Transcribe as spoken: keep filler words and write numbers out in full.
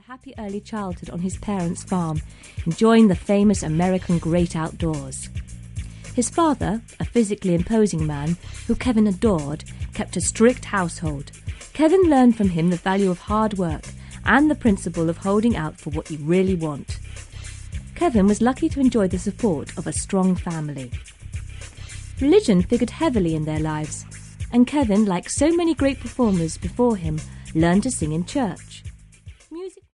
happy early childhood on his parents' farm, enjoying the famous American great outdoors. His father, a physically imposing man who Kevin adored, kept a strict household. Kevin learned from him the value of hard work and the principle of holding out for what you really want. Kevin was lucky to enjoy the support of a strong family. Religion figured heavily in their lives, and Kevin, like so many great performers before him, learned to sing in church.